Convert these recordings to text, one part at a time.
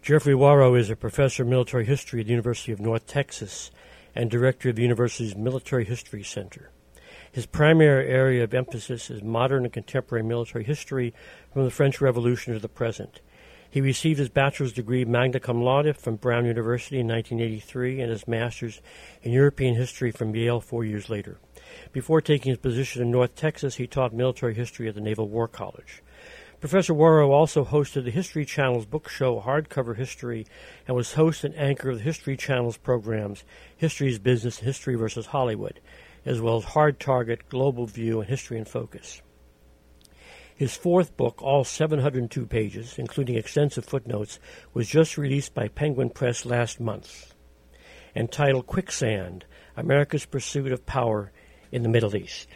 Jeffrey Warrow is a professor of military history at the University of North Texas and director of the university's Military History Center. His primary area of emphasis is modern and contemporary military history from the French Revolution to the present. He received his bachelor's degree magna cum laude from Brown University in 1983 and his master's in European history from Yale 4 years later. Before taking his position in North Texas, he taught military history at the Naval War College. Professor Warrow also hosted the History Channel's book show Hardcover History and was host and anchor of the History Channel's programs History's Business and History versus Hollywood, as well as Hard Target, Global View, and History in Focus. His fourth book, all 702 pages, including extensive footnotes, was just released by Penguin Press last month, entitled Quicksand, America's Pursuit of Power in the Middle East.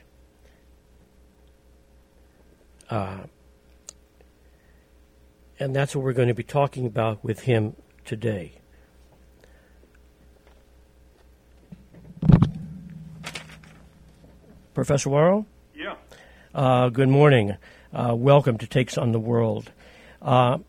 And that's what we're going to be talking about with him today. Professor Warrow? Yeah. Good morning. Welcome to Takes on the World. I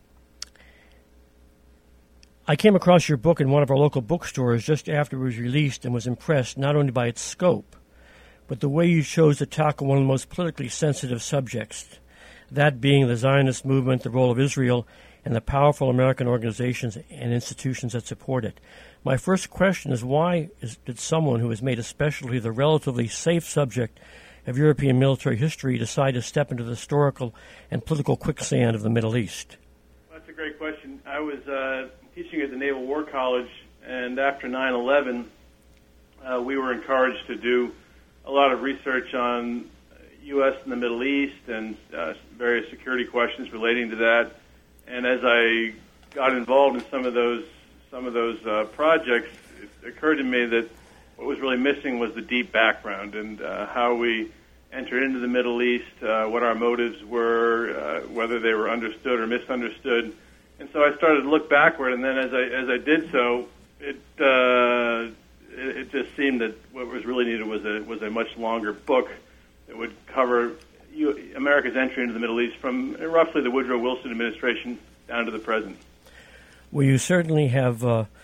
came across your book in one of our local bookstores just after it was released and was impressed not only by its scope, but the way you chose to tackle one of the most politically sensitive subjects, that being the Zionist movement, the role of Israel, and the powerful American organizations and institutions that support it. My first question is, did someone who has made a specialty of the relatively safe subject of European military history decide to step into the historical and political quicksand of the Middle East? That's a great question. I was teaching at the Naval War College, and after 9/11, we were encouraged to do a lot of research on U.S. and the Middle East and various security questions relating to that. And as I got involved in some of those projects, it occurred to me that what was really missing was the deep background and how we entered into the Middle East, what our motives were, whether they were understood or misunderstood. And so I started to look backward, and then as I did so, it just seemed that what was really needed was a much longer book that would cover America's entry into the Middle East from roughly the Woodrow Wilson administration down to the present. Well, you certainly have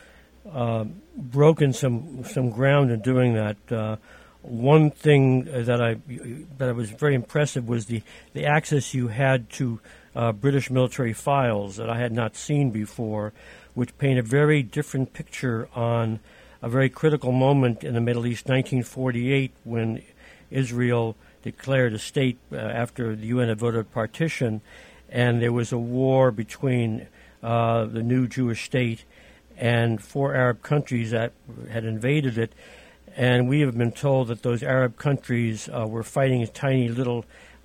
broken some ground in doing that. One thing that was very impressive was the access you had to British military files that I had not seen before, which paint a very different picture on a very critical moment in the Middle East, 1948, when Israel declared a state after the UN had voted partition, and there was a war between the new Jewish state and 4 Arab countries that had invaded it. And we have been told that those Arab countries were fighting a tiny little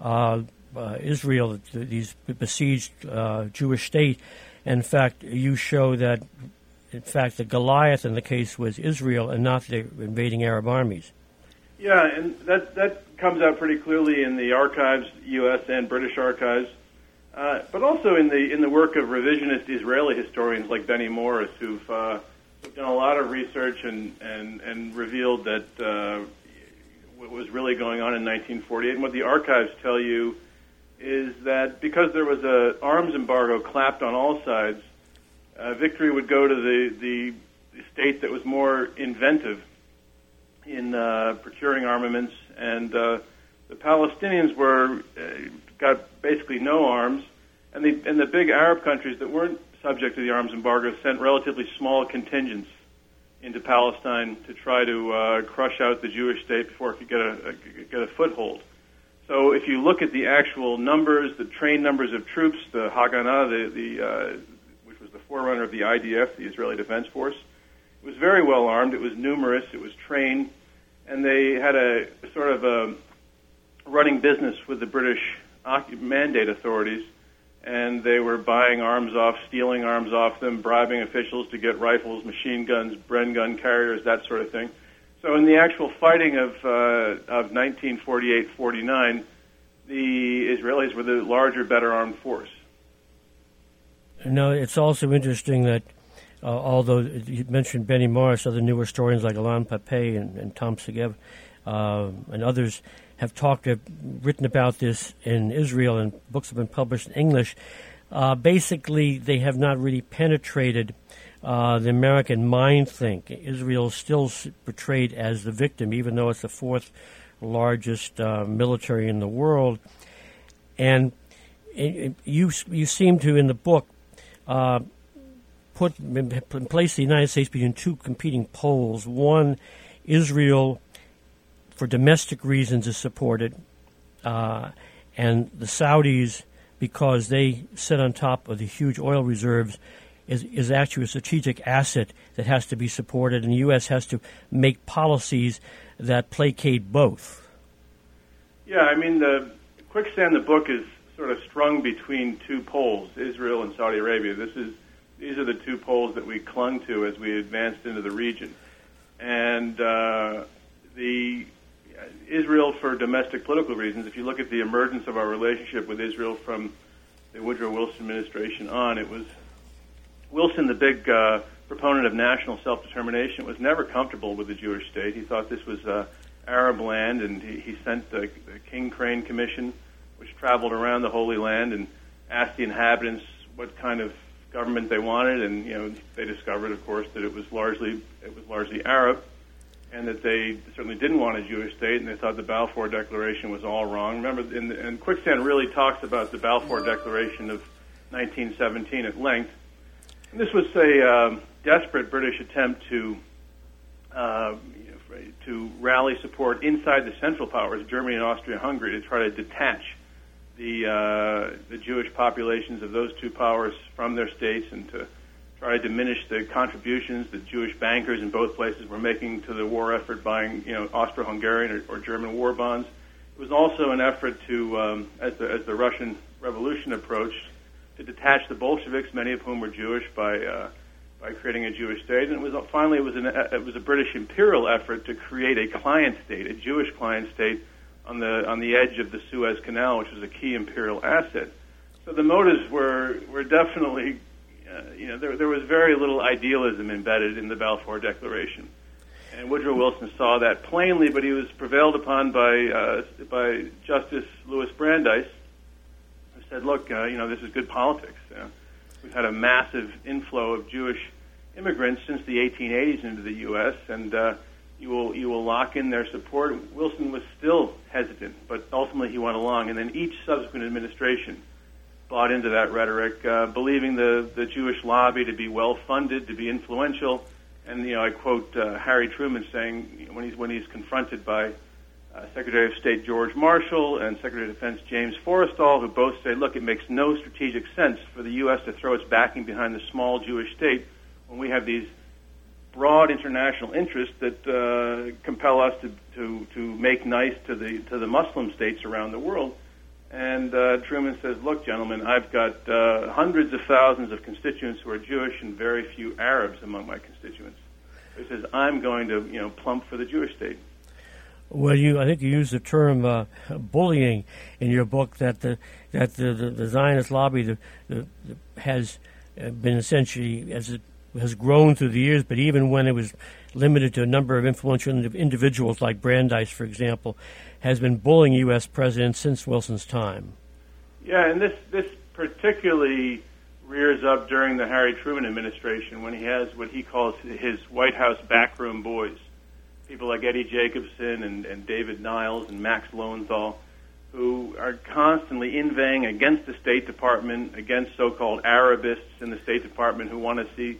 Israel, these besieged Jewish state. In fact, you show that, in fact, the Goliath in the case was Israel and not the invading Arab armies. Yeah, and that comes out pretty clearly in the archives, U.S. and British archives, but also in the work of revisionist Israeli historians like Benny Morris, who've done a lot of research and revealed that what was really going on in 1948. And what the archives tell you is that because there was an arms embargo clapped on all sides, victory would go to the state that was more inventive in procuring armaments, and the Palestinians got basically no arms, and the big Arab countries that weren't subject to the arms embargo sent relatively small contingents into Palestine to try to crush out the Jewish state before it could get a foothold. So if you look at the actual numbers, the trained numbers of troops, the Haganah, which was the forerunner of the IDF, the Israeli Defense Force, it was very well armed, it was numerous, it was trained, and they had a sort of a running business with the British mandate authorities, and they were buying arms off, stealing arms off them, bribing officials to get rifles, machine guns, Bren gun carriers, that sort of thing. So in the actual fighting of 1948-49, the Israelis were the larger, better armed force. No, it's also interesting that although you mentioned Benny Morris, other newer historians like Alain Papé and Tom Segev and others have written about this in Israel, and books have been published in English. basically they have not really penetrated the American mind think. Israel is still portrayed as the victim, even though it's the fourth largest military in the world. And you seem to, in the book, place the United States between two competing poles. One, Israel, for domestic reasons, is supported, and the Saudis, because they sit on top of the huge oil reserves, is actually a strategic asset that has to be supported, and the U.S. has to make policies that placate both. Yeah, I mean, the Quicksand, the book, is sort of strung between two poles, Israel and Saudi Arabia. These are the two poles that we clung to as we advanced into the region. And the Israel, for domestic political reasons, if you look at the emergence of our relationship with Israel from the Woodrow Wilson administration on, it was Wilson, the big proponent of national self-determination, was never comfortable with the Jewish state. He thought this was Arab land, and he sent the King Crane Commission, which traveled around the Holy Land and asked the inhabitants what kind of government they wanted, and they discovered, of course, that it was largely Arab, and that they certainly didn't want a Jewish state, and they thought the Balfour Declaration was all wrong. Remember, and Quicksand really talks about the Balfour Declaration of 1917 at length. And this was a desperate British attempt to rally support inside the Central Powers, Germany and Austria-Hungary, to try to detach the Jewish populations of those two powers from their states, and to try to diminish the contributions that Jewish bankers in both places were making to the war effort, buying Austro-Hungarian or German war bonds. It was also an effort to, as the Russian Revolution approached, to detach the Bolsheviks, many of whom were Jewish, by creating a Jewish state. And it was a British imperial effort to create a client state, a Jewish client state, on the edge of the Suez Canal, which was a key imperial asset. So the motives were definitely, there was very little idealism embedded in the Balfour Declaration. And Woodrow Wilson saw that plainly, but he was prevailed upon by Justice Louis Brandeis, who said, look, this is good politics. We've had a massive inflow of Jewish immigrants since the 1880s into the U.S., and you will lock in their support. Wilson was still hesitant, but ultimately he went along, and then each subsequent administration bought into that rhetoric, believing the Jewish lobby to be well-funded, to be influential. And I quote Harry Truman saying, when he's confronted by Secretary of State George Marshall and Secretary of Defense James Forrestal, who both say, look, it makes no strategic sense for the U.S. to throw its backing behind the small Jewish state when we have these broad international interests that compel us to make nice to the Muslim states around the world. And Truman says, look, gentlemen, I've got hundreds of thousands of constituents who are Jewish and very few Arabs among my constituents. He says, I'm going to plump for the Jewish state. Well, I think you used the term bullying in your book, that the Zionist lobby has been essentially, as it has grown through the years, but even when it was limited to a number of influential individuals like Brandeis, for example, has been bullying U.S. presidents since Wilson's time. Yeah, and this particularly rears up during the Harry Truman administration, when he has what he calls his White House backroom boys, people like Eddie Jacobson and David Niles and Max Lowenthal, who are constantly inveighing against the State Department, against so-called Arabists in the State Department who want to see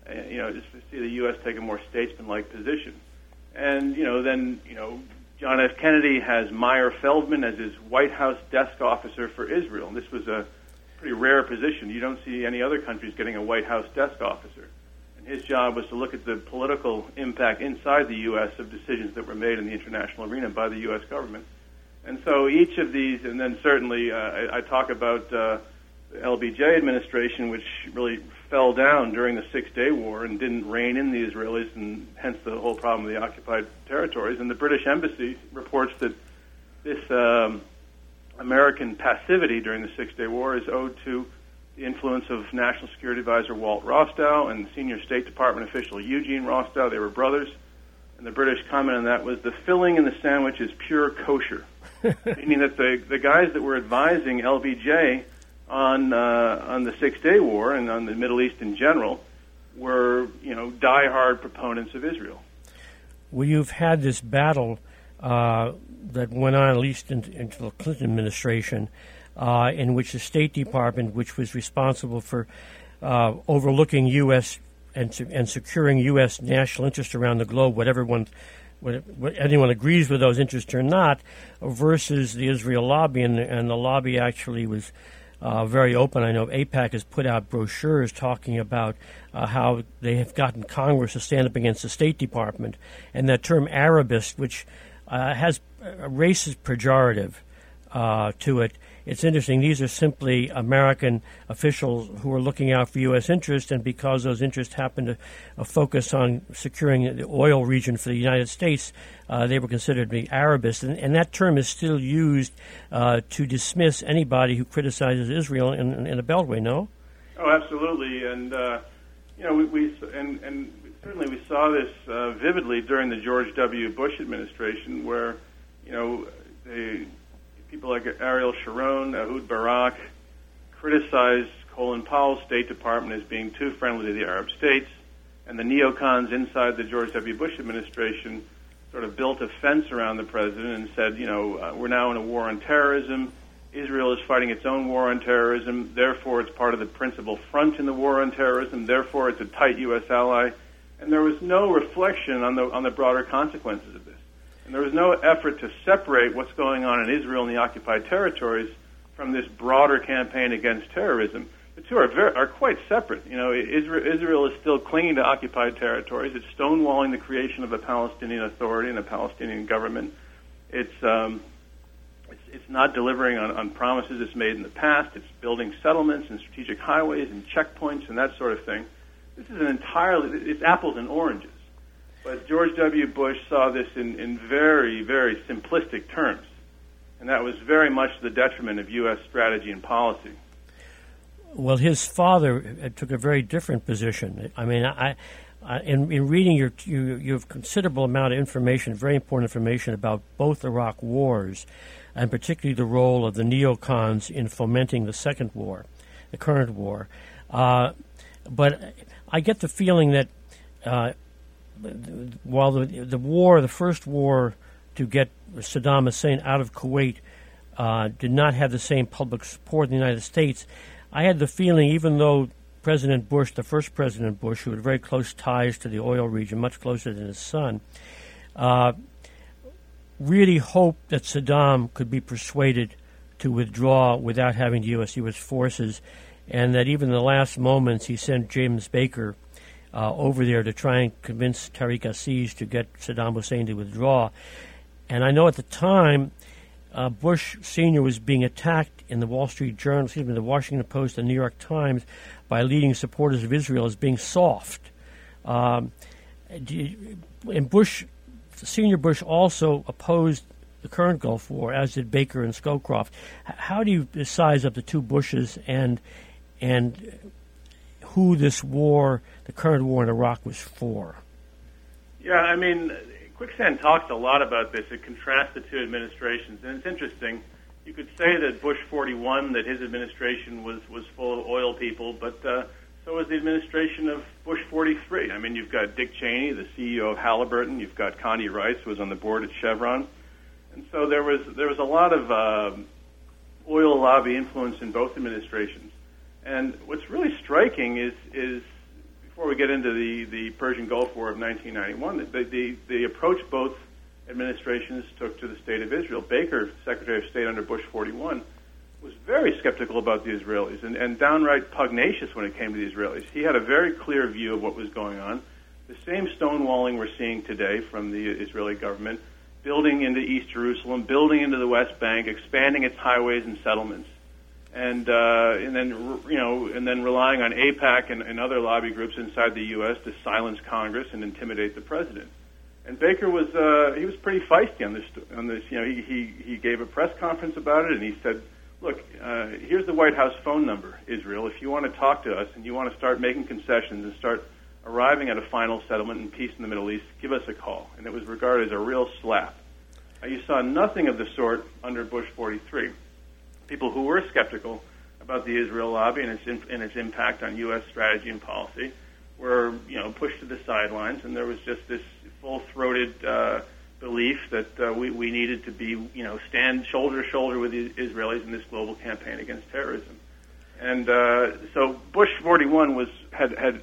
the U.S. take a more statesman-like position. And, then John F. Kennedy has Meyer Feldman as his White House desk officer for Israel. And this was a pretty rare position. You don't see any other countries getting a White House desk officer. And his job was to look at the political impact inside the U.S. of decisions that were made in the international arena by the U.S. government. And so each of these, and then certainly I talk about the LBJ administration, which really fell down during the Six-Day War and didn't rein in the Israelis, and hence the whole problem of the occupied territories. And the British Embassy reports that this American passivity during the Six-Day War is owed to the influence of National Security Advisor Walt Rostow and senior State Department official Eugene Rostow. They were brothers. And the British comment on that was, the filling in the sandwich is pure kosher, meaning that the guys that were advising LBJ on the Six-Day War and on the Middle East in general were, diehard proponents of Israel. Well, you've had this battle that went on at least into the Clinton administration, in which the State Department, which was responsible for overlooking U.S. and securing U.S. national interest around the globe, what anyone agrees with those interests or not, versus the Israel lobby, and the lobby actually was very open. I know AIPAC has put out brochures talking about how they have gotten Congress to stand up against the State Department, and that term Arabist, which has a racist pejorative to it. It's interesting. These are simply American officials who are looking out for U.S. interests, and because those interests happen to focus on securing the oil region for the United States, they were considered to be Arabists. And that term is still used to dismiss anybody who criticizes Israel in a Beltway, no? Oh, absolutely. And, we certainly we saw this vividly during the George W. Bush administration where, people like Ariel Sharon, Ehud Barak, criticized Colin Powell's State Department as being too friendly to the Arab states, and the neocons inside the George W. Bush administration sort of built a fence around the president and said, we're now in a war on terrorism. Israel is fighting its own war on terrorism. Therefore, it's part of the principal front in the war on terrorism. Therefore, it's a tight U.S. ally. And there was no reflection on the broader consequences of this. And there was no effort to separate what's going on in Israel and the occupied territories from this broader campaign against terrorism. The two are quite separate. Israel is still clinging to occupied territories. It's stonewalling the creation of a Palestinian Authority and a Palestinian government. It's not delivering on promises it's made in the past. It's building settlements and strategic highways and checkpoints and that sort of thing. This is it's apples and oranges. But George W. Bush saw this in very, very simplistic terms, and that was very much to the detriment of U.S. strategy and policy. Well, his father took a very different position. I mean, in reading you have considerable amount of information, very important information about both Iraq wars, and particularly the role of the neocons in fomenting the second war, the current war. But I get the feeling that while the first war to get Saddam Hussein out of Kuwait did not have the same public support in the United States, I had the feeling, even though President Bush, the first President Bush, who had very close ties to the oil region, much closer than his son, really hoped that Saddam could be persuaded to withdraw without having to use U.S. forces, and that even in the last moments he sent James Baker over there to try and convince Tariq Aziz to get Saddam Hussein to withdraw. And I know at the time Bush Sr. was being attacked in the Wall Street Journal, the Washington Post and New York Times by leading supporters of Israel as being soft. And Senior Bush also opposed the current Gulf War, as did Baker and Scowcroft. How do you size up the two Bushes and who this war, the current war in Iraq, was for? Yeah, I mean, Quicksand talks a lot about this. It contrasts the two administrations, and it's interesting. You could say that Bush 41, that his administration was full of oil people, but so was the administration of Bush 43. I mean, you've got Dick Cheney, the CEO of Halliburton. You've got Condi Rice, who was on the board at Chevron. And so there was a lot of oil lobby influence in both administrations. And what's really striking is before we get into the Persian Gulf War of 1991, the approach both administrations took to the state of Israel. Baker, Secretary of State under Bush 41, was very skeptical about the Israelis and downright pugnacious when it came to the Israelis. He had a very clear view of what was going on. The same stonewalling we're seeing today from the Israeli government, building into East Jerusalem, building into the West Bank, expanding its highways and settlements, and then relying on AIPAC and other lobby groups inside the U.S. to silence Congress and intimidate the president. And Baker was he was pretty feisty on this. He gave a press conference about it, and he said, "Look, here's the White House phone number, Israel. If you want to talk to us and you want to start making concessions and start arriving at a final settlement and peace in the Middle East, give us a call." And it was regarded as a real slap. You saw nothing of the sort under Bush 43. People who were skeptical about the Israel lobby and its impact on U.S. strategy and policy were, pushed to the sidelines, and there was just this full-throated belief that we needed to be, stand shoulder to shoulder with the Israelis in this global campaign against terrorism. And so Bush 41 had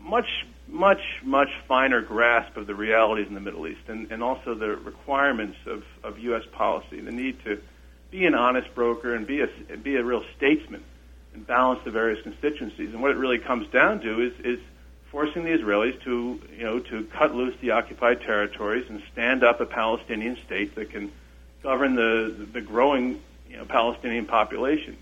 much finer grasp of the realities in the Middle East, and also the requirements of U.S. policy, the need to be an honest broker and be a real statesman and balance the various constituencies. And what it really comes down to is forcing the Israelis to cut loose the occupied territories and stand up a Palestinian state that can govern the growing Palestinian population.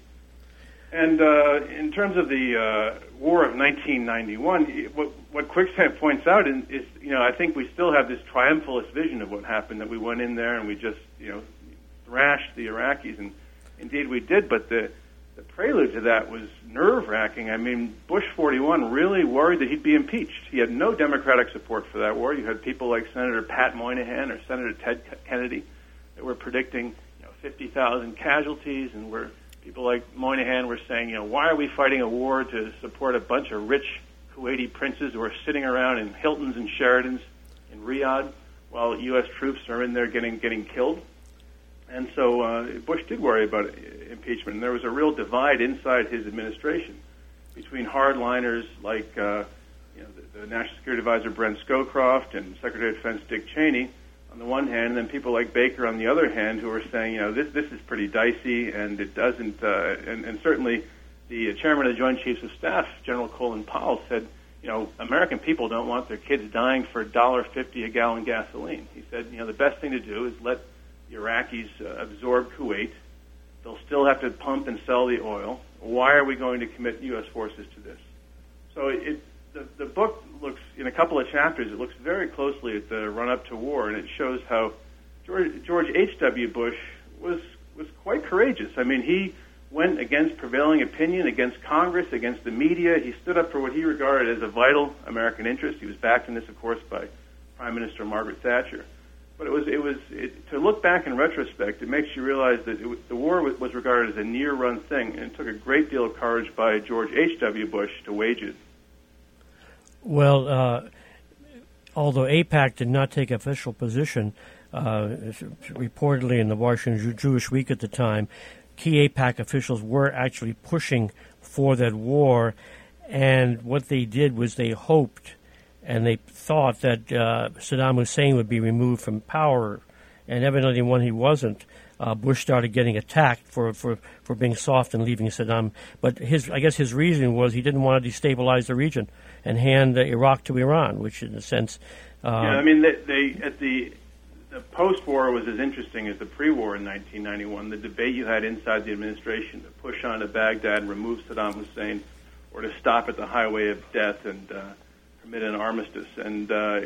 And in terms of the War of 1991, what Quicksand points out is I think we still have this triumphalist vision of what happened, that we went in there and we just thrashed the Iraqis, and indeed we did. But the prelude to that was nerve-wracking. I mean, Bush 41 really worried that he'd be impeached. He had no Democratic support for that war. You had people like Senator Pat Moynihan or Senator Ted Kennedy that were predicting 50,000 casualties, and people like Moynihan were saying, why are we fighting a war to support a bunch of rich Kuwaiti princes who are sitting around in Hiltons and Sheratons in Riyadh while U.S. troops are in there getting killed? And so Bush did worry about impeachment, and there was a real divide inside his administration between hardliners like the National Security Advisor Brent Scowcroft and Secretary of Defense Dick Cheney on the one hand, and then people like Baker on the other hand, who were saying, this is pretty dicey, and it doesn't. And certainly, the chairman of the Joint Chiefs of Staff, General Colin Powell, said, American people don't want their kids dying for $1.50 a gallon gasoline. He said, the best thing to do is let the Iraqis absorb Kuwait. They'll still have to pump and sell the oil. Why are we going to commit U.S. forces to this? So the book looks, in a couple of chapters, it looks very closely at the run-up to war, and it shows how George H.W. Bush was quite courageous. I mean, he went against prevailing opinion, against Congress, against the media. He stood up for what he regarded as a vital American interest. He was backed in this, of course, by Prime Minister Margaret Thatcher. But to look back in retrospect, it makes you realize that the war was regarded as a near-run thing, and it took a great deal of courage by George H.W. Bush to wage it. Well, although AIPAC did not take official position, reportedly in the Washington Jewish Week at the time, key AIPAC officials were actually pushing for that war, and what they did was they hoped and they thought that Saddam Hussein would be removed from power, and evidently when he wasn't, Bush started getting attacked for being soft and leaving Saddam. But I guess his reason was he didn't want to destabilize the region and hand Iraq to Iran, which in a sense... the post-war was as interesting as the pre-war in 1991. The debate you had inside the administration to push on to Baghdad and remove Saddam Hussein, or to stop at the highway of death and permit an armistice. And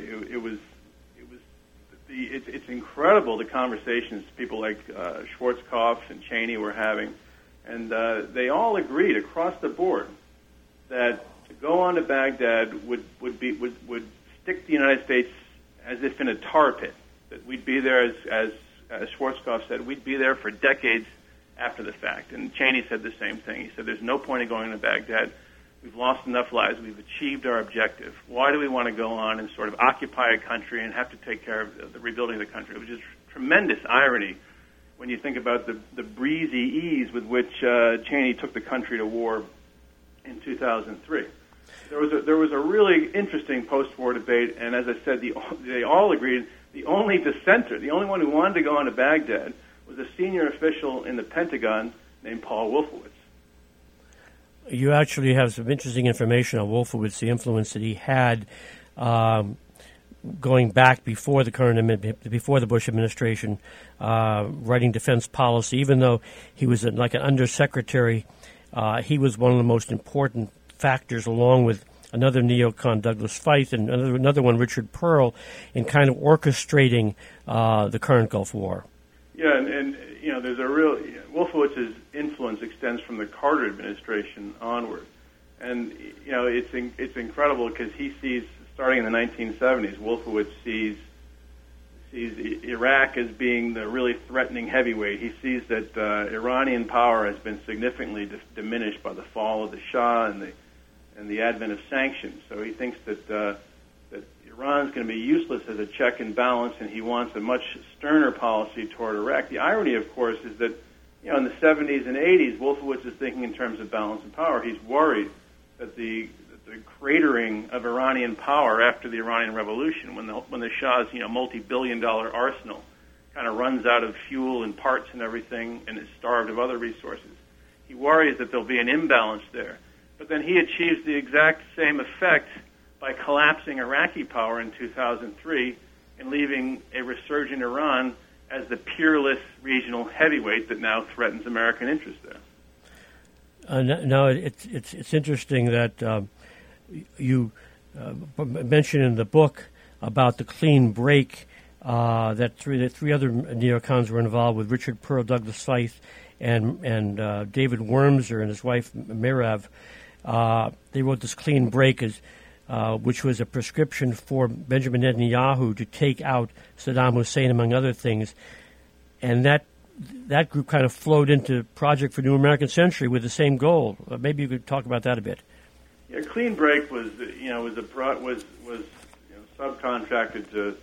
it's incredible the conversations people like Schwarzkopf and Cheney were having, and they all agreed across the board that to go on to Baghdad would stick the United States as if in a tar pit. That we'd be there, as Schwarzkopf said, we'd be there for decades after the fact. And Cheney said the same thing. He said, "There's no point in going to Baghdad. We've lost enough lives. We've achieved our objective. Why do we want to go on and sort of occupy a country and have to take care of the rebuilding of the country?" Which is tremendous irony when you think about the breezy ease with which Cheney took the country to war in 2003. There was a really interesting post-war debate, and as I said, they all agreed. The only dissenter, the only one who wanted to go on to Baghdad, was a senior official in the Pentagon named Paul Wolfowitz. You actually have some interesting information on Wolfowitz, the influence that he had going back before the Bush administration, writing defense policy. Even though he was like an undersecretary, he was one of the most important factors, along with another neocon, Douglas Feith, and another one, Richard Pearl, in kind of orchestrating the current Gulf War. Yeah, and there's a real Wolfowitz's influence extends from the Carter administration onward, and it's incredible because he sees, starting in the 1970s, Wolfowitz sees sees Iraq as being the really threatening heavyweight. He sees that Iranian power has been significantly diminished by the fall of the Shah and the advent of sanctions. So he thinks that Iran's going to be useless as a check and balance, and he wants a much sterner policy toward Iraq. The irony, of course, is that in the 70s and 80s, Wolfowitz is thinking in terms of balance and power. He's worried that the cratering of Iranian power after the Iranian Revolution, when the Shah's multi-billion-dollar arsenal kind of runs out of fuel and parts and everything, and is starved of other resources, he worries that there'll be an imbalance there. But then he achieves the exact same effect by collapsing Iraqi power in 2003 and leaving a resurgent Iran as the peerless regional heavyweight that now threatens American interests there. Now, it's interesting that you mentioned in the book about the clean break that three other neocons were involved with: Richard Pearl, Douglas Feith, and David Wormser and his wife Merav. They wrote this clean break which was a prescription for Benjamin Netanyahu to take out Saddam Hussein, among other things. And that group kind of flowed into Project for New American Century with the same goal. Maybe you could talk about that a bit. Yeah, clean break was subcontracted to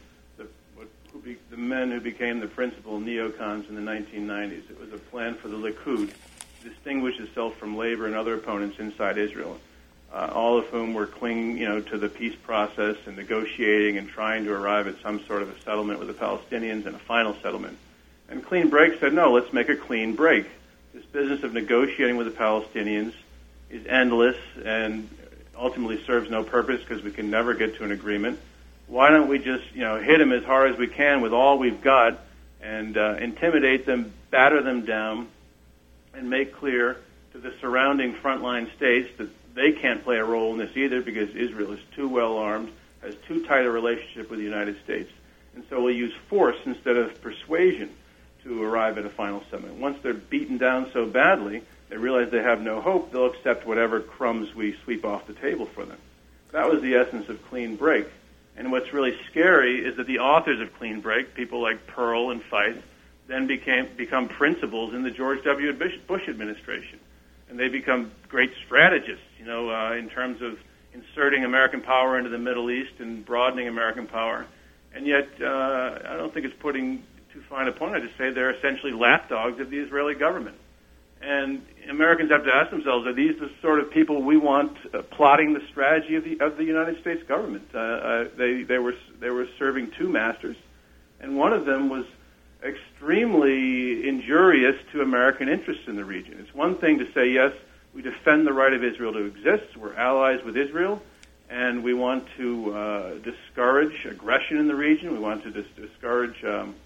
the men who became the principal neocons in the 1990s. It was a plan for the Likud to distinguish itself from labor and other opponents inside Israel, all of whom were clinging, to the peace process and negotiating and trying to arrive at some sort of a settlement with the Palestinians and a final settlement. And Clean Break said, no, let's make a clean break. This business of negotiating with the Palestinians is endless and ultimately serves no purpose because we can never get to an agreement. Why don't we just, hit them as hard as we can with all we've got and intimidate them, batter them down, and make clear to the surrounding frontline states that they can't play a role in this either because Israel is too well armed, has too tight a relationship with the United States. And so we'll use force instead of persuasion to arrive at a final settlement. Once they're beaten down so badly, they realize they have no hope, they'll accept whatever crumbs we sweep off the table for them. That was the essence of Clean Break. And what's really scary is that the authors of Clean Break, people like Pearl and Feith, then become principals in the George W. Bush administration. And they become great strategists, in terms of inserting American power into the Middle East and broadening American power. And yet, I don't think it's putting too fine a point. I just say they're essentially lapdogs of the Israeli government. And Americans have to ask themselves, are these the sort of people we want plotting the strategy of the United States government? They were serving two masters, and one of them was extremely injurious to American interests in the region. It's one thing to say, yes, we defend the right of Israel to exist, we're allies with Israel, and we want to discourage aggression in the region. We want to discourage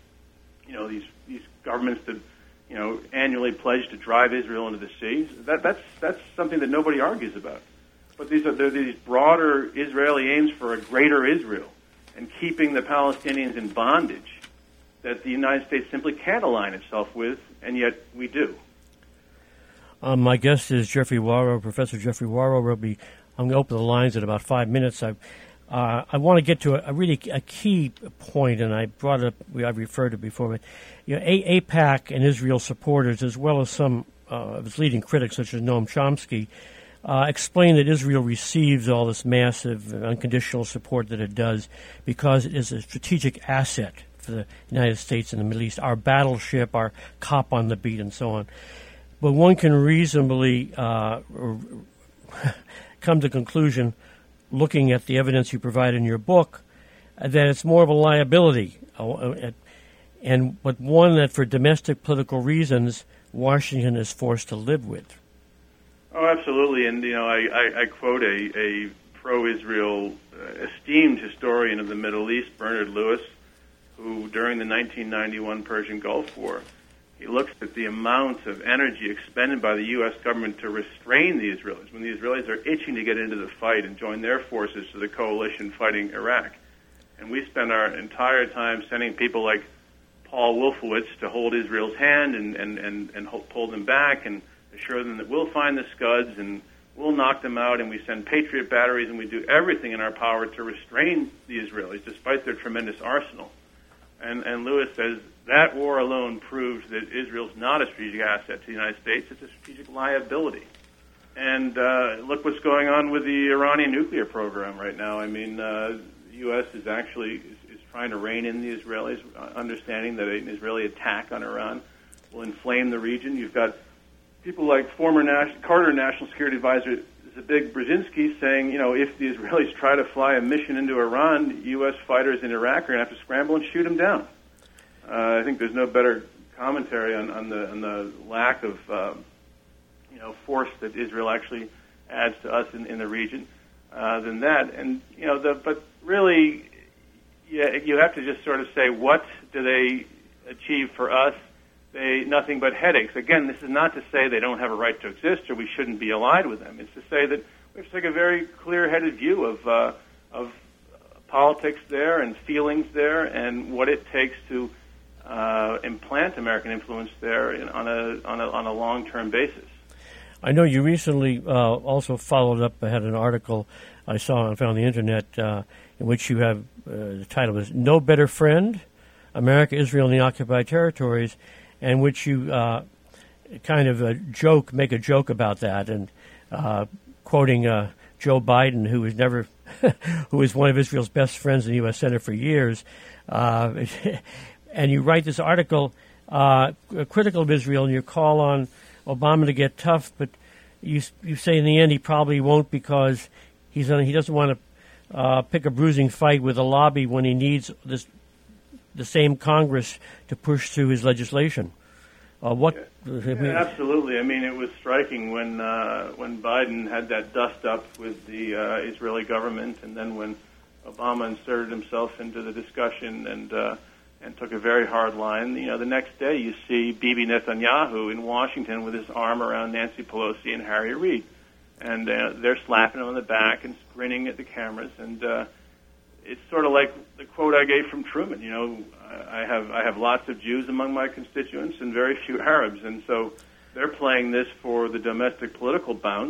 these governments that annually pledge to drive Israel into the sea. That's something that nobody argues about. But there are these broader Israeli aims for a greater Israel and keeping the Palestinians in bondage that the United States simply can't align itself with, and yet we do. My guest is Jeffrey Wawrow, Professor Jeffrey Wawrow. I'm going to open the lines in about 5 minutes. I want to get to a key point, and I brought it up. I've referred to it before, but AIPAC and Israel supporters, as well as some of its leading critics, such as Noam Chomsky, explain that Israel receives all this massive and unconditional support that it does because it is a strategic asset for the United States in the Middle East, our battleship, our cop on the beat, and so on. But one can reasonably come to the conclusion, looking at the evidence you provide in your book, that it's more of a liability, but one that for domestic political reasons Washington is forced to live with. Oh, absolutely. And, I quote a pro-Israel esteemed historian of the Middle East, Bernard Lewis, who during the 1991 Persian Gulf War, he looks at the amount of energy expended by the U.S. government to restrain the Israelis, when the Israelis are itching to get into the fight and join their forces to the coalition fighting Iraq. And we spend our entire time sending people like Paul Wolfowitz to hold Israel's hand and pull them back and assure them that we'll find the Scuds and we'll knock them out, and we send Patriot batteries and we do everything in our power to restrain the Israelis despite their tremendous arsenal. And Lewis says that war alone proves that Israel's not a strategic asset to the United States. It's a strategic liability. And look what's going on with the Iranian nuclear program right now. I mean, the U.S. is actually is trying to rein in the Israelis, understanding that an Israeli attack on Iran will inflame the region. You've got people like former Carter National Security Advisor Zabig Brzezinski saying, you know, if the Israelis try to fly a mission into Iran, U.S. fighters in Iraq are going to have to scramble and shoot them down. I think there's no better commentary on the lack of force that Israel actually adds to us in the region than that. And but really, you have to just sort of say, what do they achieve for us? Nothing but headaches. Again, this is not to say they don't have a right to exist or we shouldn't be allied with them. It's to say that we have to take a very clear-headed view of politics there and feelings there and what it takes to implant American influence there on a long-term basis. I know you recently also followed up. I had an article I saw and found on the internet in which you have the title is "No Better Friend: America, Israel, and the Occupied Territories," and which you kind of make a joke about that, and quoting Joe Biden, who was one of Israel's best friends in the U.S. Senate for years, and you write this article critical of Israel, and you call on Obama to get tough, but you say in the end he probably won't because he doesn't want to pick a bruising fight with a lobby when he needs the same Congress to push through his legislation. Absolutely. I mean, it was striking when Biden had that dust up with the Israeli government, and then when Obama inserted himself into the discussion and took a very hard line. The next day you see Bibi Netanyahu in Washington with his arm around Nancy Pelosi and Harry Reid, and they're slapping him on the back and grinning at the cameras. And it's sort of like the quote I gave from Truman. I have lots of Jews among my constituents and very few Arabs, and so they're playing this for the domestic political bounce.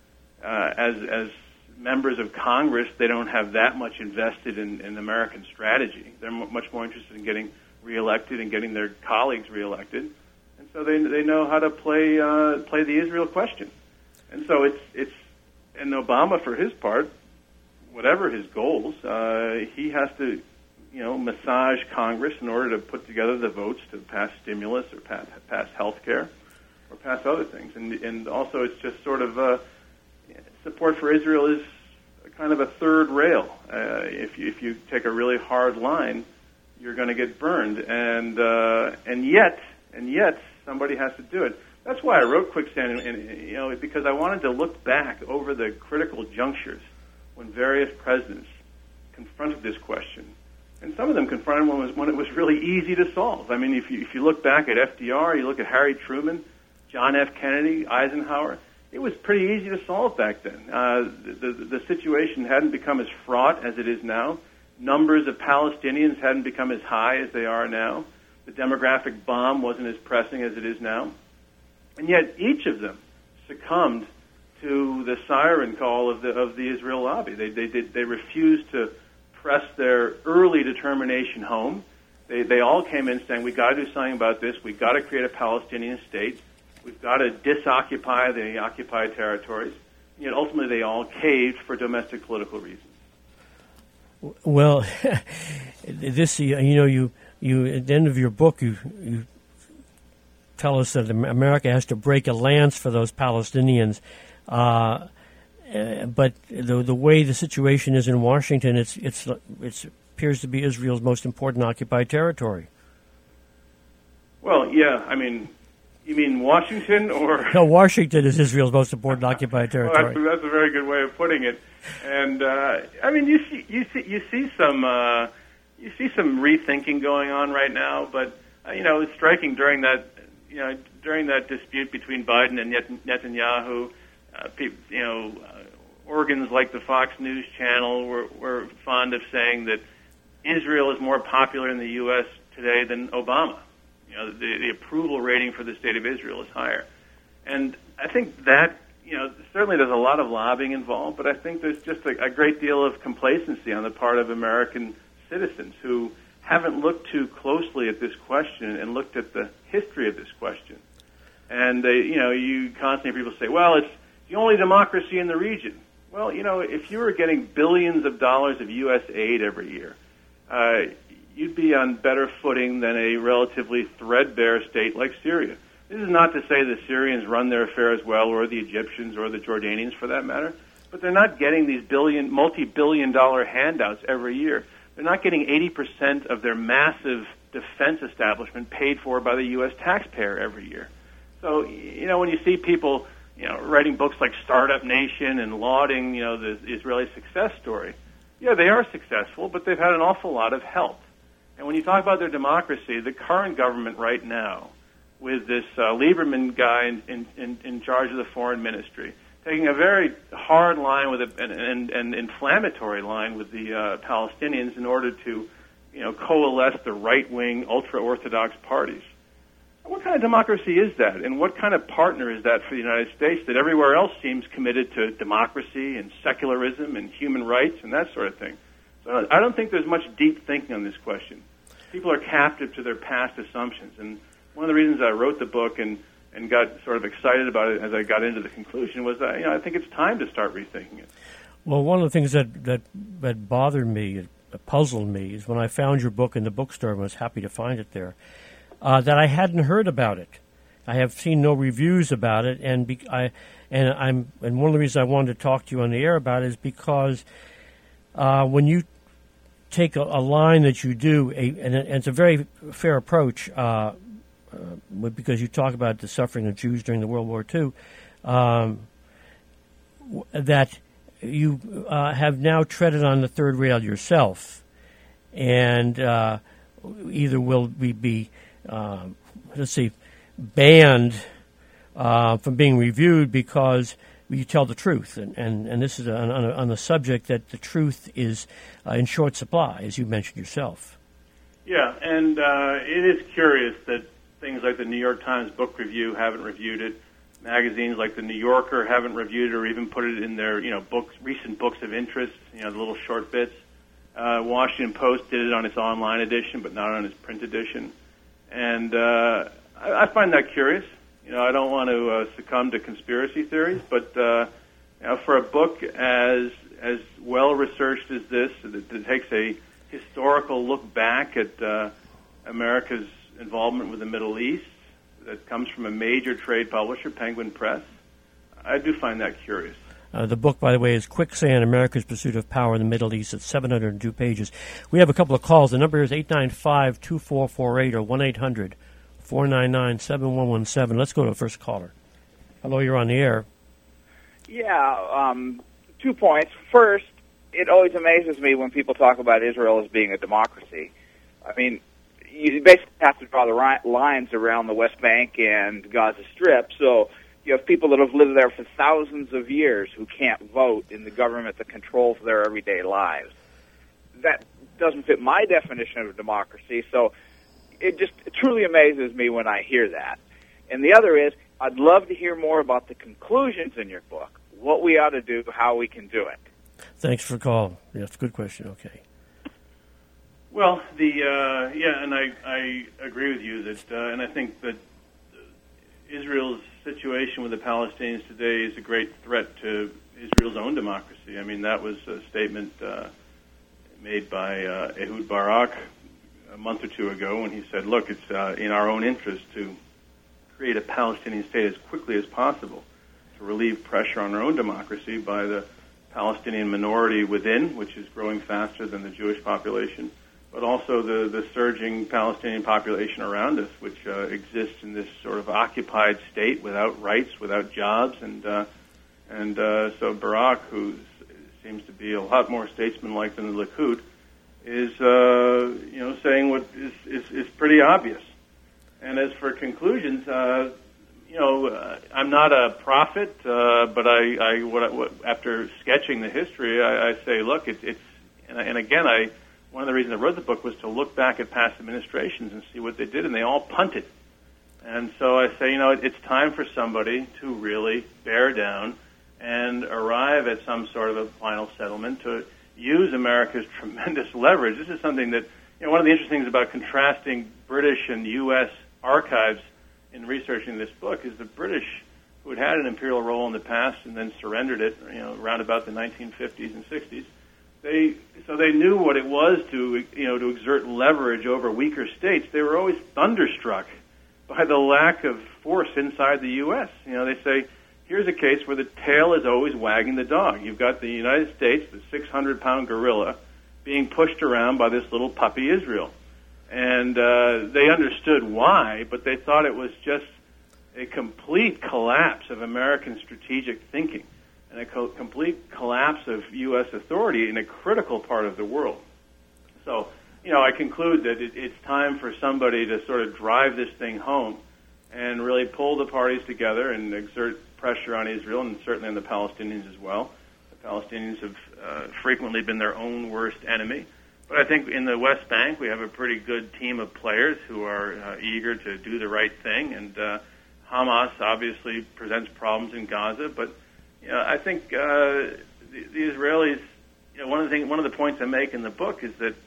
As members of Congress, they don't have that much invested in American strategy. They're much more interested in getting reelected and getting their colleagues reelected, and so they know how to play the Israel question. And so it's and Obama, for his part, whatever his goals, he has to massage Congress in order to put together the votes to pass stimulus or pass health care or pass other things. And also it's just sort of support for Israel is kind of a third rail. If you take a really hard line, you're going to get burned. And yet somebody has to do it. That's why I wrote Quicksand, and because I wanted to look back over the critical junctures when various presidents confronted this question. And some of them confronted when it was really easy to solve. I mean, if you look back at FDR, you look at Harry Truman, John F. Kennedy, Eisenhower, it was pretty easy to solve back then. The situation hadn't become as fraught as it is now. Numbers of Palestinians hadn't become as high as they are now. The demographic bomb wasn't as pressing as it is now. And yet each of them succumbed to the siren call of the Israel lobby. They refused to press their early determination home. They all came in saying, we've got to do something about this. We've got to create a Palestinian state. We've got to disoccupy the occupied territories. And yet ultimately they all caved for domestic political reasons. Well, this, you at the end of your book, you tell us that America has to break a lance for those Palestinians. But the way the situation is in Washington, it appears to be Israel's most important occupied territory. Well, yeah, I mean, you mean Washington or? No, Washington is Israel's most important occupied territory. Well, that's a very good way of putting it. And I mean, you see some rethinking going on right now. But it's striking during that dispute between Biden and Netanyahu. Organs like the Fox News channel were fond of saying that Israel is more popular in the U.S. today than Obama. The approval rating for the state of Israel is higher. And I think that, certainly there's a lot of lobbying involved, but I think there's just a great deal of complacency on the part of American citizens who haven't looked too closely at this question and looked at the history of this question. And you constantly people say, well, it's the only democracy in the region. Well, if you were getting billions of dollars of U.S. aid every year, you'd be on better footing than a relatively threadbare state like Syria. This is not to say the Syrians run their affairs well, or the Egyptians, or the Jordanians, for that matter, but they're not getting these multi-billion-dollar handouts every year. They're not getting 80% of their massive defense establishment paid for by the U.S. taxpayer every year. So, when you see people, writing books like Startup Nation and lauding, the Israeli success story, yeah, they are successful, but they've had an awful lot of help. And when you talk about their democracy, the current government right now, with this Lieberman guy in charge of the foreign ministry, taking a very hard line with an inflammatory line with the Palestinians in order to, coalesce the right-wing, ultra-Orthodox parties. What kind of democracy is that? And what kind of partner is that for the United States that everywhere else seems committed to democracy and secularism and human rights and that sort of thing? So I don't think there's much deep thinking on this question. People are captive to their past assumptions. And one of the reasons I wrote the book and got sort of excited about it as I got into the conclusion was that, I think it's time to start rethinking it. Well, one of the things that bothered me, puzzled me, is when I found your book in the bookstore and was happy to find it there, that I hadn't heard about it. I have seen no reviews about it, and one of the reasons I wanted to talk to you on the air about it is because when you take a line that you do, and it's a very fair approach, because you talk about the suffering of Jews during the World War II, that you have now treaded on the third rail yourself, and either will be banned from being reviewed because you tell the truth, and this is on the subject that the truth is in short supply, as you mentioned yourself. Yeah, and it is curious that things like the New York Times Book Review haven't reviewed it. Magazines like the New Yorker haven't reviewed it or even put it in their recent books of interest, the little short bits. Washington Post did it on its online edition, but not on its print edition. And I find that curious. I don't want to succumb to conspiracy theories, but for a book as well researched as this, that takes a historical look back at America's involvement with the Middle East, that comes from a major trade publisher, Penguin Press, I do find that curious. The book, by the way, is Quicksand, America's Pursuit of Power in the Middle East. It's 702 pages. We have a couple of calls. The number is 895-2448 or 1-800-499-7117. Let's go to the first caller. Hello, you're on the air. Yeah, 2 points. First, it always amazes me when people talk about Israel as being a democracy. I mean, you basically have to draw the lines around the West Bank and Gaza Strip, so you have people that have lived there for thousands of years who can't vote in the government that controls their everyday lives. That doesn't fit my definition of democracy, so it truly amazes me when I hear that. And the other is, I'd love to hear more about the conclusions in your book, what we ought to do, how we can do it. Thanks for the call. Yeah, it's a good question. Okay. Well, and I agree with you that, and I think that Israel's situation with the Palestinians today is a great threat to Israel's own democracy. I mean, that was a statement made by Ehud Barak a month or two ago when he said, look, it's in our own interest to create a Palestinian state as quickly as possible to relieve pressure on our own democracy by the Palestinian minority within, which is growing faster than the Jewish population, but also the surging Palestinian population around us, which exists in this sort of occupied state without rights, without jobs, and so Barak, who seems to be a lot more statesmanlike than the Likud, is saying what is pretty obvious. And as for conclusions, I'm not a prophet, but after sketching the history, I say, look, one of the reasons I wrote the book was to look back at past administrations and see what they did, and they all punted. And so I say, it's time for somebody to really bear down and arrive at some sort of a final settlement to use America's tremendous leverage. This is something that, one of the interesting things about contrasting British and U.S. archives in researching this book is the British, who had an imperial role in the past and then surrendered it, around about the 1950s and 60s. They knew what it was to exert leverage over weaker states. They were always thunderstruck by the lack of force inside the U.S. They say, here's a case where the tail is always wagging the dog. You've got the United States, the 600-pound gorilla, being pushed around by this little puppy Israel. And they understood why, but they thought it was just a complete collapse of American strategic thinking and a complete collapse of U.S. authority in a critical part of the world. So, I conclude that it's time for somebody to sort of drive this thing home and really pull the parties together and exert pressure on Israel and certainly on the Palestinians as well. The Palestinians have frequently been their own worst enemy. But I think in the West Bank we have a pretty good team of players who are eager to do the right thing. And Hamas obviously presents problems in Gaza. But I think the Israelis, one of the points I make in the book is that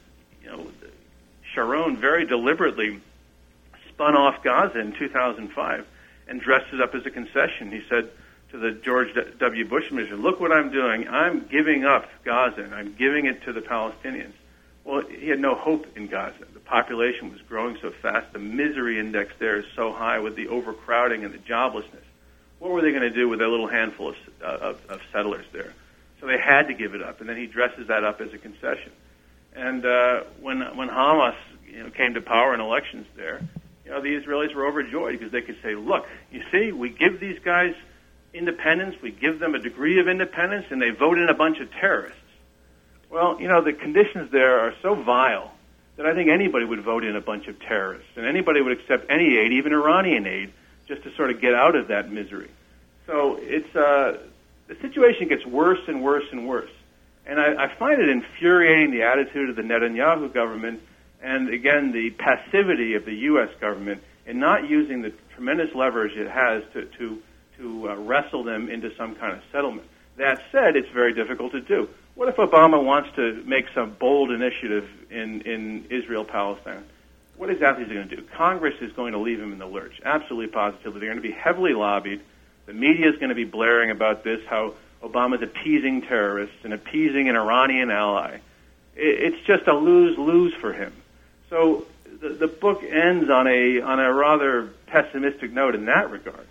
Sharon very deliberately spun off Gaza in 2005 and dressed it up as a concession. He said to the George W. Bush administration, look what I'm doing. I'm giving up Gaza, and I'm giving it to the Palestinians. Well, he had no hope in Gaza. The population was growing so fast. The misery index there is so high with the overcrowding and the joblessness. What were they going to do with a little handful of settlers there? So they had to give it up, and then he dresses that up as a concession. And when Hamas came to power in elections there, the Israelis were overjoyed because they could say, look, you see, we give these guys independence, we give them a degree of independence, and they vote in a bunch of terrorists. Well, the conditions there are so vile that I think anybody would vote in a bunch of terrorists, and anybody would accept any aid, even Iranian aid, just to sort of get out of that misery. So it's the situation gets worse and worse and worse. And I find it infuriating, the attitude of the Netanyahu government and, again, the passivity of the U.S. government in not using the tremendous leverage it has to wrestle them into some kind of settlement. That said, it's very difficult to do. What if Obama wants to make some bold initiative in Israel-Palestine? What exactly is he going to do? Congress is going to leave him in the lurch, absolutely positively. They're going to be heavily lobbied. The media is going to be blaring about this, how Obama's appeasing terrorists and appeasing an Iranian ally. It's just a lose-lose for him. So the book ends on a rather pessimistic note in that regard.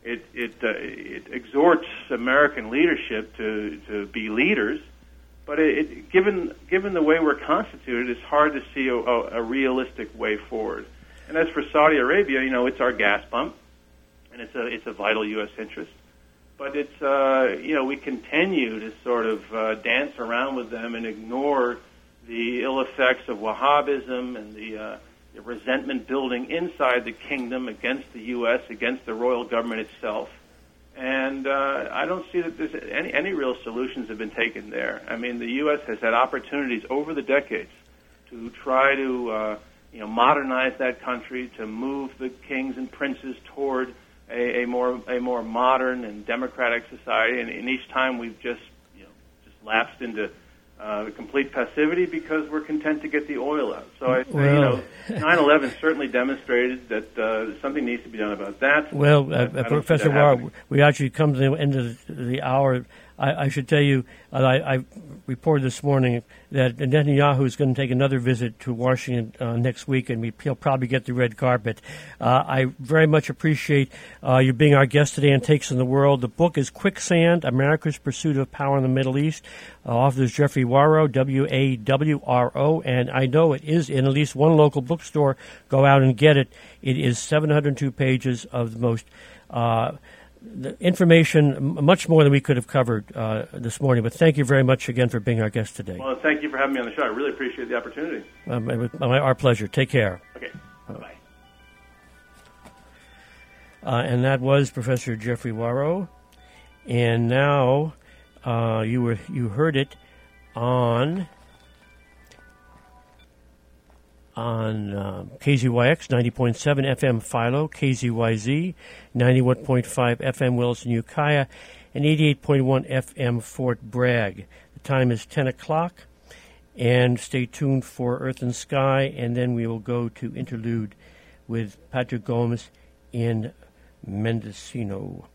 It exhorts American leadership to be leaders, but given the way we're constituted, it's hard to see a realistic way forward. And as for Saudi Arabia, it's our gas pump, and it's a vital U.S. interest. But it's we continue to sort of dance around with them and ignore the ill effects of Wahhabism and the resentment building inside the kingdom against the U.S., against the royal government itself. And I don't see that there's any real solutions have been taken there. I mean, the U.S. has had opportunities over the decades to try to modernize that country, to move the kings and princes toward a more modern and democratic society, and each time we've just lapsed into complete passivity because we're content to get the oil out. So I say, 9/11 certainly demonstrated that something needs to be done about that. Well, Professor Wara, we actually come to the end of the hour. I should tell you, I reported this morning that Netanyahu is going to take another visit to Washington next week, and he'll probably get the red carpet. I very much appreciate you being our guest today on Takes on the World. The book is Quicksand, America's Pursuit of Power in the Middle East. Author is Jeffrey Waro, W-A-W-R-O, and I know it is in at least one local bookstore. Go out and get it. It is 702 pages of the most the information, much more than we could have covered this morning. But thank you very much again for being our guest today. Well, thank you for having me on the show. I really appreciate the opportunity. Our pleasure. Take care. Okay. Bye. And that was Professor Jeffrey Waro. And now you heard it on KZYX 90.7 FM Philo, KZYZ 91.5 FM Wilson Ukiah, and 88.1 FM Fort Bragg. The time is 10 o'clock, And stay tuned for Earth and Sky, and then we will go to interlude with Patrick Gomes in Mendocino.